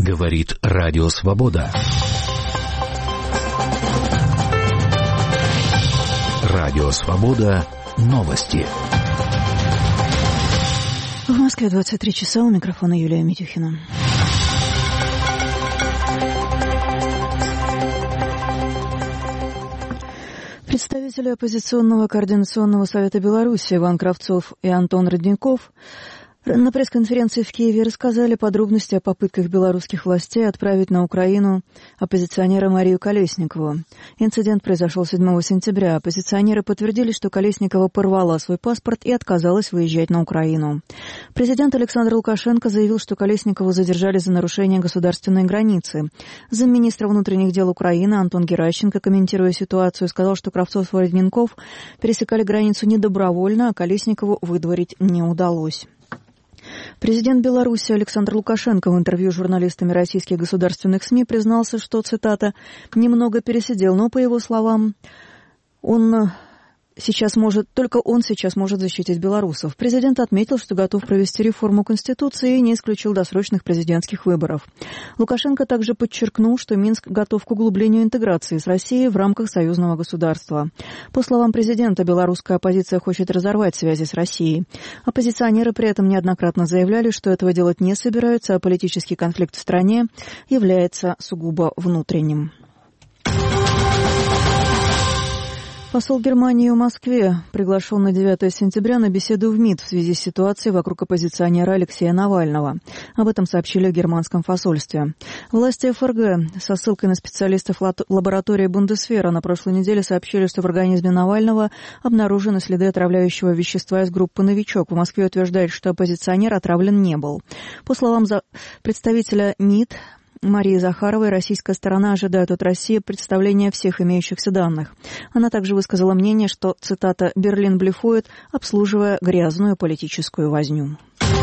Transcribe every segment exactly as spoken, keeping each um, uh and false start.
Говорит Радио Свобода. Радио Свобода. Новости. В Москве двадцать три часа. У микрофона Юлия Митюхина. Представители оппозиционного координационного совета Беларуси Иван Кравцов и Антон Родников на пресс-конференции в Киеве рассказали подробности о попытках белорусских властей отправить на Украину оппозиционера Марию Колесникову. Инцидент произошел седьмого сентября. Оппозиционеры подтвердили, что Колесникова порвала свой паспорт и отказалась выезжать на Украину. Президент Александр Лукашенко заявил, что Колесникову задержали за нарушение государственной границы. Замминистра внутренних дел Украины Антон Геращенко, комментируя ситуацию, сказал, что Кравцов и Родников пересекали границу недобровольно, а Колесникову выдворить не удалось. Президент Беларуси Александр Лукашенко в интервью с журналистами российских государственных СМИ признался, что, цитата, «немного пересидел, но, по его словам, он сейчас может, только он сейчас может защитить белорусов». Президент отметил, что готов провести реформу Конституции и не исключил досрочных президентских выборов. Лукашенко также подчеркнул, что Минск готов к углублению интеграции с Россией в рамках союзного государства. По словам президента, белорусская оппозиция хочет разорвать связи с Россией. Оппозиционеры при этом неоднократно заявляли, что этого делать не собираются, а политический конфликт в стране является сугубо внутренним. Посол Германии в Москве приглашен на девятое сентября на беседу в МИД в связи с ситуацией вокруг оппозиционера Алексея Навального. Об этом сообщили в германском посольстве. Власти ФРГ со ссылкой на специалистов лаборатории Бундесвера на прошлой неделе сообщили, что в организме Навального обнаружены следы отравляющего вещества из группы «Новичок». В Москве утверждают, что оппозиционер отравлен не был. По словам представителя МИД Марии Захаровой, российская сторона ожидает от России представления всех имеющихся данных. Она также высказала мнение, что, цитата, «Берлин блефует, обслуживая грязную политическую возню».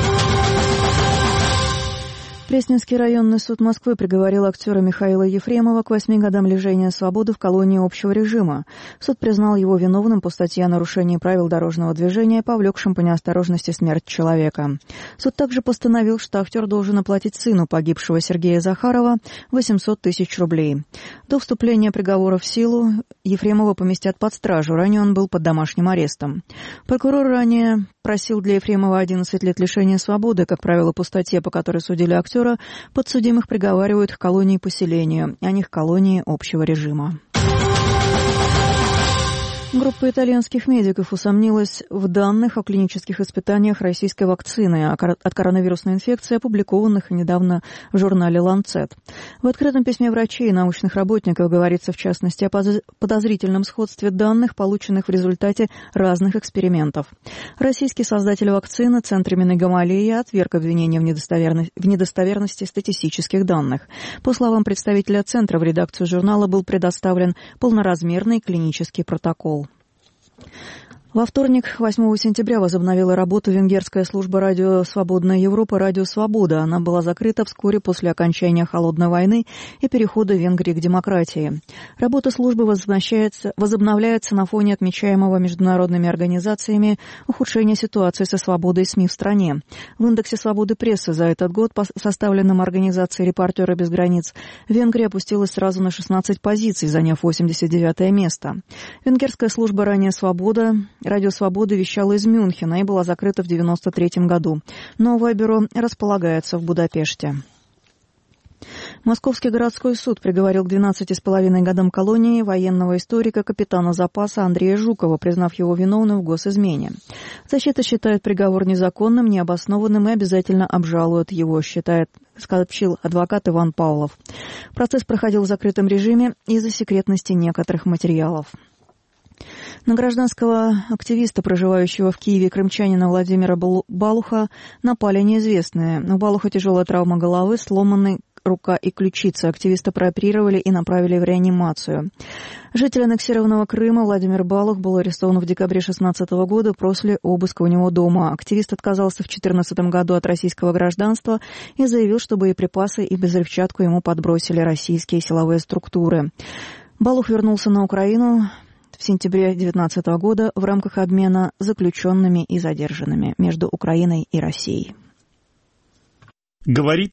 Пресненский районный суд Москвы приговорил актера Михаила Ефремова к восьми годам лишения свободы в колонии общего режима. Суд признал его виновным по статье о нарушении правил дорожного движения, повлекшем по неосторожности смерть человека. Суд также постановил, что актер должен оплатить сыну погибшего Сергея Захарова восемьсот тысяч рублей. До вступления приговора в силу Ефремова поместят под стражу. Ранее он был под домашним арестом. Прокурор ранее просил для Ефремова одиннадцать лет лишения свободы, как правило, по статье, по которой судили актера. Подсудимых приговаривают к колонии поселению, а не к колонии общего режима. Группа итальянских медиков усомнилась в данных о клинических испытаниях российской вакцины от коронавирусной инфекции, опубликованных недавно в журнале «Ланцет». В открытом письме врачей и научных работников говорится, в частности, о подозрительном сходстве данных, полученных в результате разных экспериментов. Российский создатель вакцины, Центр имени Гамалеи, отверг обвинения в недостоверности, в недостоверности статистических данных. По словам представителя Центра, в редакцию журнала был предоставлен полноразмерный клинический протокол. Во вторник, восьмого сентября, возобновила работу венгерская служба радио «Свободная Европа» «Радио Свобода». Она была закрыта вскоре после окончания Холодной войны и перехода Венгрии к демократии. Работа службы возобновляется, возобновляется на фоне отмечаемого международными организациями ухудшения ситуации со свободой СМИ в стране. В индексе свободы прессы за этот год, составленном организацией «Репортеры без границ», Венгрия опустилась сразу на шестнадцать позиций, заняв восемьдесят девятое место. Венгерская служба «Ранее Свобода» «Радио Свободы» вещала из Мюнхена и была закрыта в девяносто третьем году. Новое бюро располагается в Будапеште. Московский городской суд приговорил к двенадцати с половиной годам колонии военного историка, капитана запаса Андрея Жукова, признав его виновным в госизмене. Защита считает приговор незаконным, необоснованным и обязательно обжалует его, считает, сообщил адвокат Иван Павлов. Процесс проходил в закрытом режиме из-за секретности некоторых материалов. На гражданского активиста, проживающего в Киеве, крымчанина Владимира Балуха, напали неизвестные. У Балуха тяжелая травма головы, сломаны рука и ключица. Активиста прооперировали и направили в реанимацию. Житель аннексированного Крыма Владимир Балух был арестован в декабре две тысячи шестнадцатого года после обыска у него дома. Активист отказался в две тысячи четырнадцатом году от российского гражданства и заявил, что боеприпасы и взрывчатку ему подбросили российские силовые структуры. Балух вернулся на Украину в сентябре две тысячи девятнадцатого года в рамках обмена заключенными и задержанными между Украиной и Россией. Говорит